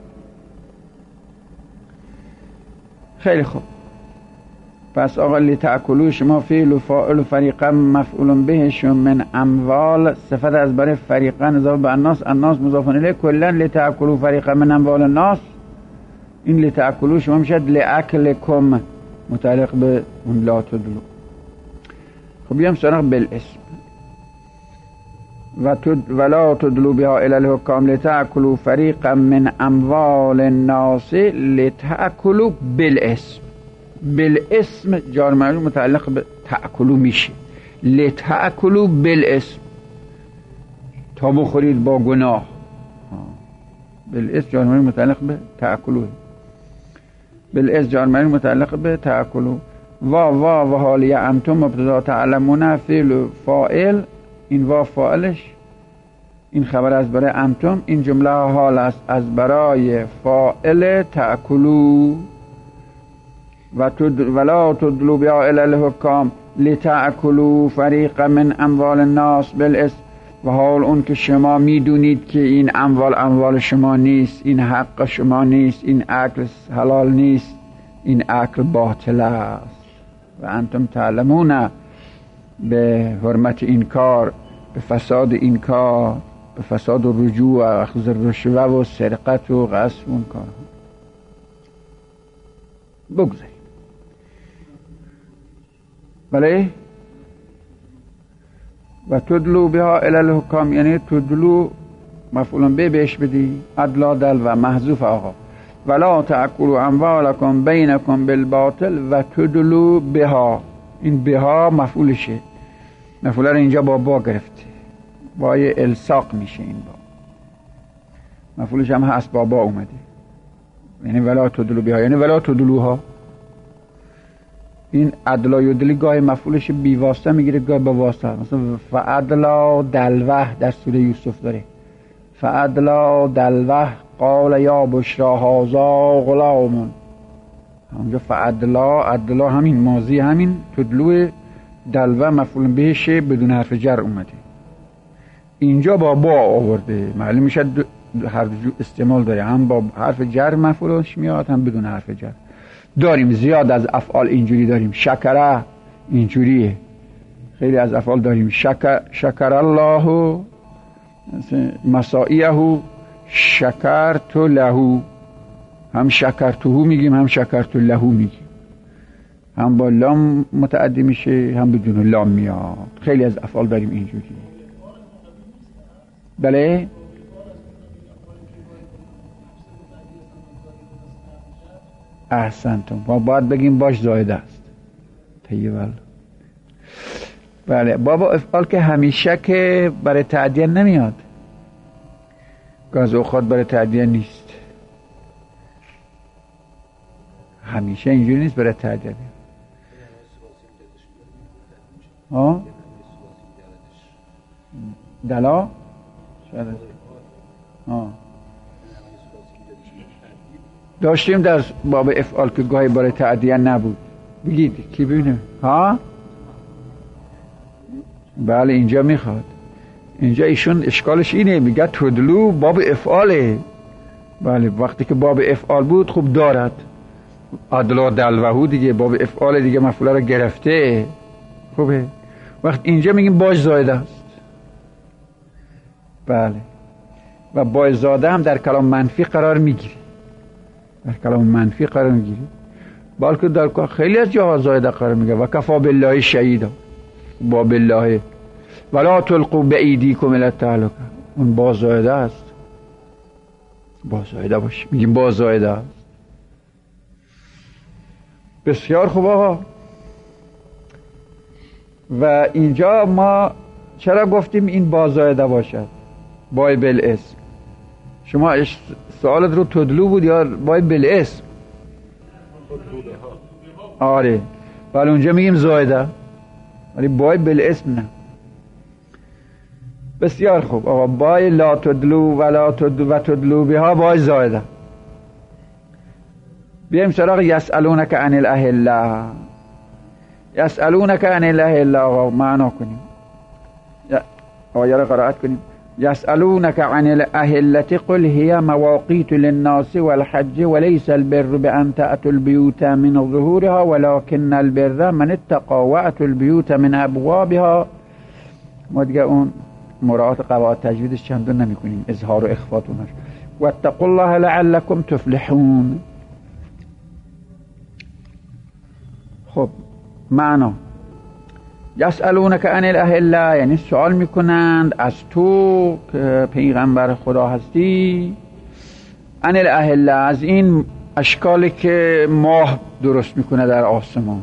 [SPEAKER 1] خیلی خوب، پس آقا لیتأکلوا شما فعل و فاعل و فریقا مفعول بهشون من اموال، صفت از برای فریقا اضافه به الناس، الناس مضاف الیه، کلا لیتأکلوا فریقا من اموال الناس. این لیتأکلوا شما میشد لأکلکم متعلق به اون لا تدلوا. خب بیام سراغ بالاسم و تد ولا تدلوا بها الی الحکام لتأکلوا فریقا من اموال الناس لتأکلوا بالاسم. بالاسم جار مجرور متعلق به تأکلوا میشه، لتأکلوا بالاسم، تا بخورید با گناه. بالاسم جار مجرور متعلق به تأکلوا، بالاسم جار مجرور متعلق به تأکلوا. وا وا و حالیه انتم مبتدا تعلمون فعل فاعل، این وا فاعلش، این خبر از برای انتم، این جمله حال است از برای فاعل تأکلوا. و تد ولا تدلوا بها الی الحکام لتأکلوا فریقا من اموال الناس بالاسم. و حال اون که شما میدونید که این اموال اموال شما نیست، این حق شما نیست، این اکل حلال نیست، این اکل باطل است. و انتم تعلمون، به حرمت این کار، به فساد این کار، به فساد و رجوع و اخذ رشوه و سرقت و غصب اون کار. بگذاریم. بله. و تدلو بها الی الحکام، یعنی تدلو مفعول به بهش بدی، ادلا دل و محذوف آقا. ولا تأکلوا اموالکم بینکم بالباطل و تدلو بها، این بها مفعولشه، مفعول رو اینجا با با گرفته، با الساق میشه، این با مفعولش هم هست، با با اومده، یعنی ولا تدلو بها یعنی ولا تدلوها. این ادلا یدلی گاه مفعولش بی واسطه میگیره، گاه با واسطه. مثلا فادلا دلوه در سوره یوسف داره، فادلا دلوه قال یا بشرا هذا غلام. همونجا فادلا، ادلا همین ماضی، همین تدلو دلوه مفعول بهش بدون حرف جر اومده، اینجا با با آورده، معلوم میشه هر جو استعمال داره، هم با حرف جر مفعولش میاد، هم بدون حرف جر. داریم زیاد از افعال اینجوری داریم، شکره اینجوریه، خیلی از افعال داریم، شکر شکر الله مسائیه شکرت له، هم شکرتهو میگیم، هم شکرت له میگیم، هم با لام متعدی میشه، هم بدون لام میاد. خیلی از افعال داریم اینجوری. بله احسنتم، ما باید بگیم باش زایده است. طیب. بله. بابا افعال که همیشه که برای تعدیه نمیاد، گاز اوقات برای تعدیه نیست، همیشه اینجوری نیست برای تعدیه نیست. ها دلا شاید ها داشتیم در باب افعال که گاهی برای تعدیه نبود. بگید کی ببینه. ها بله اینجا میخواد، اینجا ایشون اشکالش اینه، میگه تدلو باب افعاله. بله وقتی که باب افعال بود خوب دارد ادلا دلوهو دیگه باب افعال دیگه مفعول رو گرفته خوبه. وقت اینجا میگیم باش زایده است. بله و باش زاده هم در کلام منفی قرار میگیره، در کلام منفی قرار میگیره، بلکه در خیلی از جاها زایده قرار میگیره. و کفا بالله شهیدا با بالله ولا تلقوا بایدیکم الی التهلکه، اون با زایده است، با زایده باشه میگیم با زایده است. بسیار خوب آقا. و اینجا ما چرا گفتیم این با زایده باشد؟ بای بالاسم. شما سوالت رو تدلو بود یا بای بالاسم؟ آره ولی اونجا میگیم زایده، ولی بای بالاسم نه. بسیار خوب آقا. بای لا تدلو ولا تدلو و تدلو بها بای زایده. بیایم سراغ یسألونک عن الاهله. یسألونک عن الاهله آقا معنا کنیم، آیه را قرائت کنیم. یسألونک عن الاهله قل هي مواقیت للناس والحج وليس البر بأن تأتوا البيوت من ظهورها ولكن البر من اتقى وأتوا البيوت من ابوابها. ما دیگه اون مراعات قواعد تجویدش چندان نمی کنیم، اظهار و اخفاتونش. واتقوا الله لعلكم تفلحون. خب معنا یسألونک عن الاهله یعنی سوال میکنند از تو که پیغمبر خدا هستی، عن الاهله از این اشکالی که ماه درست میکنه در آسمان،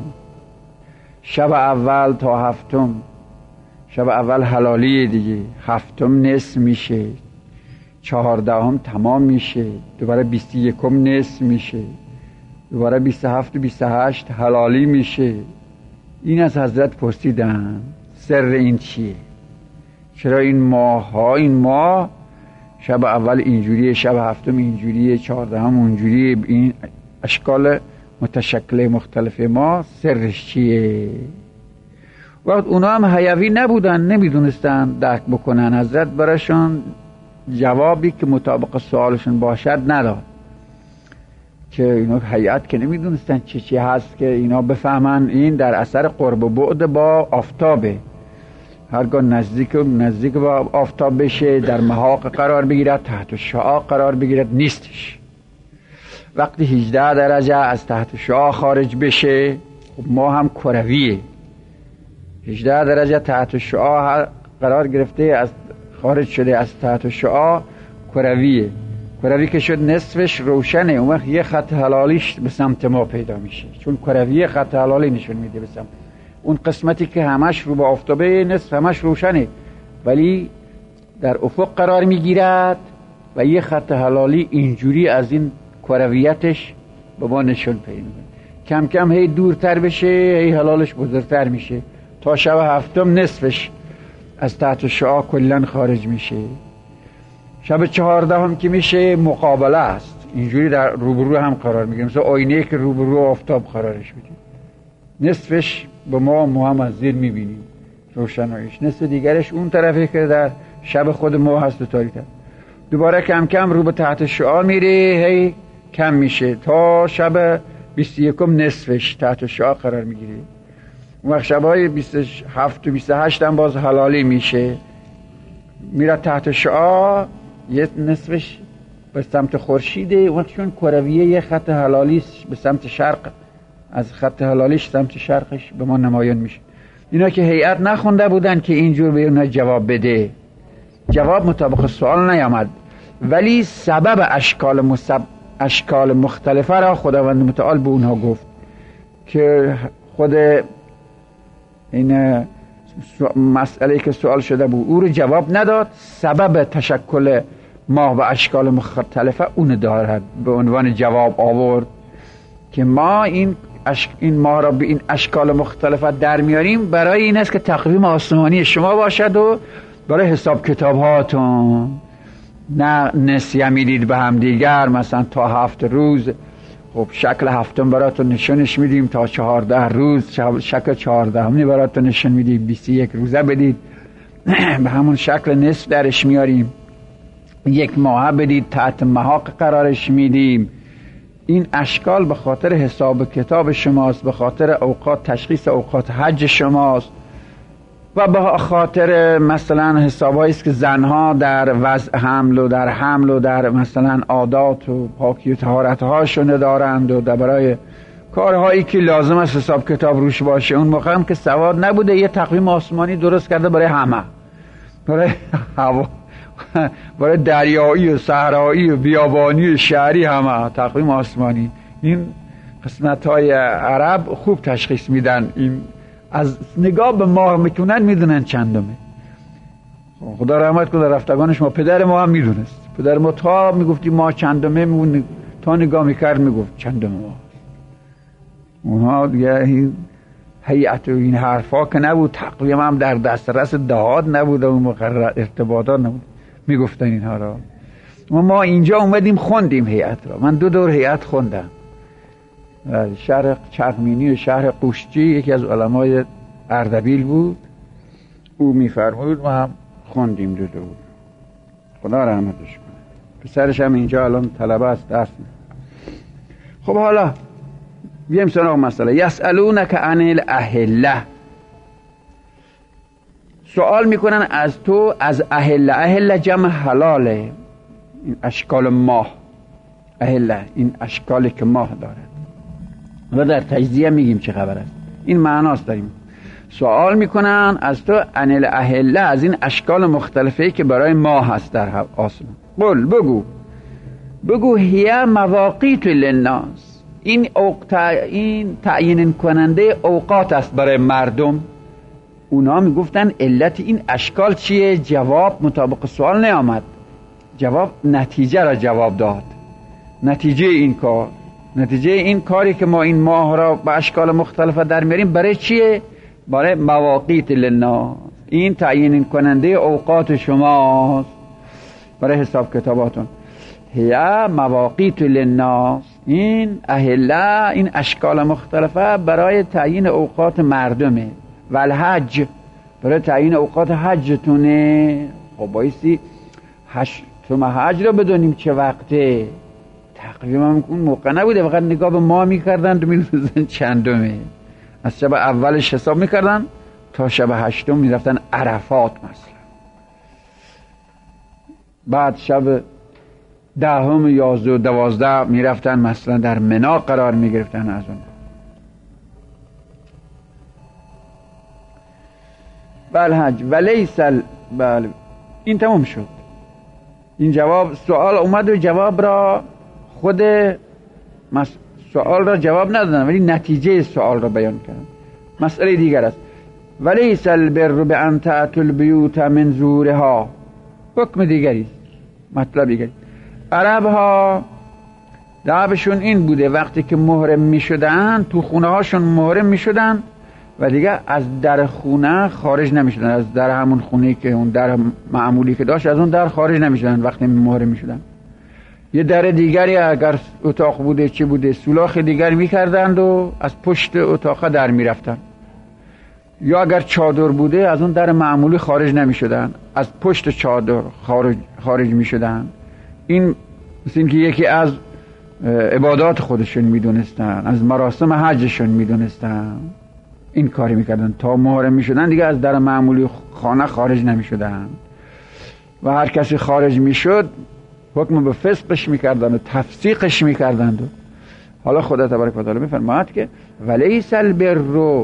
[SPEAKER 1] شب اول تا هفتم. شب اول حلالی دیگه، هفتم نصف میشه، چهاردهم تمام میشه، دوباره بیست یکم نصف میشه، دوباره بیست و هفت و بیست و هشت حلالی میشه. این از حضرت پرسیدن سر این چیه؟ چرا این ماه ها، این ماه شب اول اینجوریه، شب هفتم اینجوریه، چهاردهم اونجوریه، این اشکال متشکل مختلف ما سرش چیه؟ وقت اونا هم حیوی نبودن، نمیدونستن درک بکنن. حضرت براشون جوابی که مطابق سوالشون باشد نداد، که اینا حیات که نمیدونستن چی چی هست که اینا بفهمن. این در اثر قرب و بعد با آفتابه، هرگاه نزدیک نزدیک با آفتاب بشه در محاق قرار بگیرد، تحت شعاع قرار بگیرد، نیستش. وقتی هجده درجه از تحت شعاع خارج بشه، خب ما هم کرویه، هجده درجه تحت شعاع قرار گرفته، از خارج شده از تحت شعاع، کرویه. کروی که شد نصفش روشنه، اون وقت یه خط حلالیش به سمت ما پیدا میشه، چون کروی خط حلالی نشون میده به سمت اون قسمتی که همش رو به آفتابه، نصف همش روشنه، ولی در افق قرار میگیرد و یه خط حلالی اینجوری از این کرویتش به ما نشون پیدا میده. کم کم هی دورتر بشه، هی حلالش بزرگتر میشه، تا شب هفتم نصفش از تحت شعاع کلن خارج میشه. شب چهاردهم که میشه مقابله است، اینجوری در روبرو هم قرار میگیره، مثل آینه که روبرو آفتاب قرارش میده. نصفش به ما ما هم از زیر میبینیم روشناییش، نصف دیگرش اون طرفی که در شب خود ما هست و تاریک. دوباره کم کم رو به تحت شعاع میره، هی کم میشه تا شب بیست و یکم نصفش تحت شعاع قرار میگیره. اون وقت شبای بیست و هفت و بیست و هشت هم باز حلالی میشه، میره تحت شعاع، یه نصفش به سمت خورشیده. اون وقت چون کرویه یه خط حلالیش به سمت شرق، از خط حلالیش سمت شرقش به ما نمایان میشه. اینا که هیئت نخونده بودن که اینجور به اونا جواب بده، جواب مطابق سوال نیامد، ولی سبب اشکال مصب... اشکال مختلفه را خداوند متعال به اونها گفت که خود این مسئله که سوال شده بود او رو جواب نداد، سبب تشکل ماه و اشکال مختلفه اون دارد به عنوان جواب آورد که ما این اش... این ماه را به این اشکال مختلفه در میاریم برای این است که تقویم آسمانی شما باشد و برای حساب کتاب هاتون، نه نسیه میدید به هم دیگر مثلا تا هفت روز، خب شکل هفتم براتون نشونش میدیم تا چهارده روز، شکل چهارده همونی براتون نشون میدیم، بیست و یک روزه بدید به همون شکل نصف درش میاریم، یک ماه بدید تحت محاق قرارش میدیم. این اشکال به خاطر حساب کتاب شماست، به خاطر اوقات تشخیص اوقات حج شماست و به خاطر مثلا حسابایی است که زنها در وضع حمل و در حمل و در مثلا عادات و پاکی و طهارت هاشون دارند و در برای کارهایی که لازم است حساب کتاب روش باشه. اون موقع هم که سواد نبوده یه تقویم آسمانی درست کرده برای همه، برای هوا، برای دریایی و صحرایی و بیابانی و شهری، همه تقویم آسمانی. این قسمت های عرب خوب تشخیص میدن، این از نگاه به ماه میکنن میدونن چندمه. خدا رحمت کنه رفتگانش، ما پدر ما هم میدونست، پدر ما تا میگفتی ماه چندمه میگفت، تا نگاه میکرد میگفت چندمه ماه. اونها دیگه هیئت و این حرفا که نبود، تقویم هم در دسترس دهات نبود، اون مقرر ارتباطات نبود، میگفتن اینها را. ما اینجا اومدیم خوندیم هیئت را. من دو دور هیئت خوندم، شهر چرمینی و شهر قوشچی، یکی از علمای اردبیل بود، او میفرمود ما هم خوندیم دو دور. خدا رحمتش کنه. پسرش هم اینجا الان طلبه است درس میده. خب حالا بیایم سراغ مسئله. یسالونک عن الاهله، سوال میکنن از تو از اهله. اهله جمع حلاله، این اشکال ماه، اهله این اشکالی که ماه داره و در تجزیه میگیم چه خبر است، این معناست. داریم سوال میکنن از تو عن الاهله، از این اشکال مختلفی که برای ماه هست در آسمان. قل بگو بگو هی مواقیت للناس، این اوقات، این تعیین کننده اوقات است برای مردم. اونا میگفتن علت این اشکال چیه؟ جواب مطابق سوال نیامد، جواب نتیجه را جواب داد. نتیجه این کار، نتیجه این کاری که ما این ماه را به اشکال مختلف در میاریم برای چیه؟ برای مواقیت للناس، این تعیین کننده اوقات شماست برای حساب کتاباتون. هی مواقیت للناس، این اهله این اشکال مختلفه برای تعیین اوقات مردمه. و الحج برای تعیین اوقات حجتونه. خب بایستی حج تو حج را بدونیم چه وقته. تقویم هم اون موقع نبوده، فقط نگاه به ماه میکردن و میدونستن چندمه. از شب اولش حساب میکردن تا شب هشتم میرفتن عرفات مثلا، بعد شب دهم یازده و دوازده میرفتن مثلا در منا قرار میگرفتن. از اون بل حج ولیس ال... بله این تموم شد. این جواب سوال اومد و جواب را خود مس... سوال را جواب ندادن ولی نتیجه سوال را بیان کردن. مسئله دیگر است. ولیس البر بان تأتوا البیوت من ظهورها، حکم دیگری، مطلب دیگری. عرب ها دعوشون این بوده وقتی که محرم می شدن تو خونه هاشون محرم می شدن و دیگه از در خونه خارج نمی شدن، از در همون خونه که اون در معمولی که داشت از اون در خارج نمی شدن. وقتی محرم می شدن یه در دیگری اگر اتاق بوده چه بوده سولاخ دیگری می کردند و از پشت اتاق در می رفتن، یا اگر چادر بوده از اون در معمولی خارج نمی شدن، از پشت چادر خارج, خارج می شدن. این مثل این که یکی از عبادات خودشون می دونستن، از مراسم حجشون می دونستن، این کاری می کردن. تا محرم می شدن دیگه از در معمولی خانه خارج نمی شدن و هر کسی خارج می شد حکم به فسقش می کردن و تفسیقش می کردن. حالا خدا تبارک و تعالی می فرماید که ولیس البر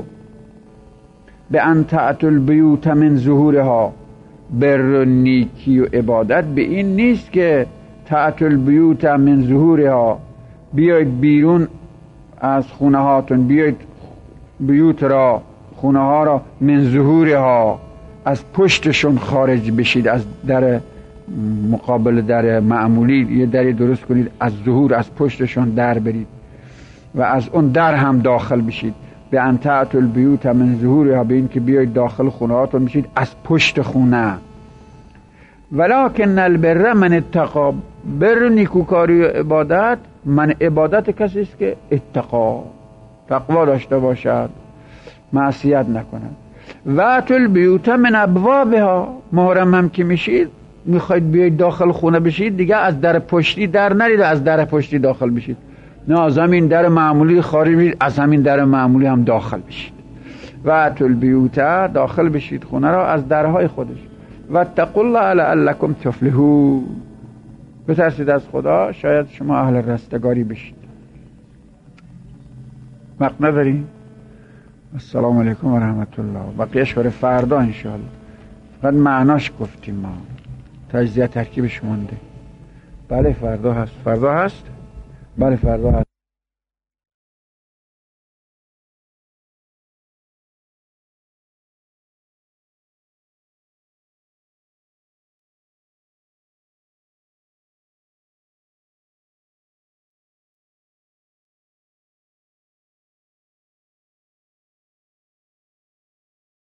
[SPEAKER 1] بان تأتوا البیوت من ظهورها، بر و نیکی و عبادت به این نیست که تأتوا البیوت من ظهورها، بیاید بیرون از خونه هاتون، بیاید بیوت را خونه ها را من ظهورها، از پشتشون خارج بشید. از در مقابل در معمولی یه دری درست کنید، از ظهور از پشتشون در برید و از اون در هم داخل بشید. به ان تأتوا البیوت من ظهورها، به این که بیاید داخل خونه هاتون بشید از پشت خونه. ولکن البر من اتقا، بر نیکوکاری و عبادت، من عبادت کسی است که اتقا، تقوا داشته باشد، معصیت نکند. و اتوا البیوت من ابوابها، محرم هم که میشید میخواید بیاید داخل خونه بشید دیگه از در پشتی در نرید، از در پشتی داخل بشید، نه از همین در معمولی خارج بشید، از همین در معمولی هم داخل بشید. و اتوا البیوت، داخل بشید خونه را از درهای خودش. و اتقوا الله لعلکم تفلحون، بترسید از خدا شاید شما اهل رستگاری بشید. وقت نداریم. السلام علیکم و رحمت الله. بقیهش برای فردا انشاءالله. فقط معناش گفتیم، ما تجزیه ترکیبش مونده. بله فردا هست. فردا هست. بله فردا هست.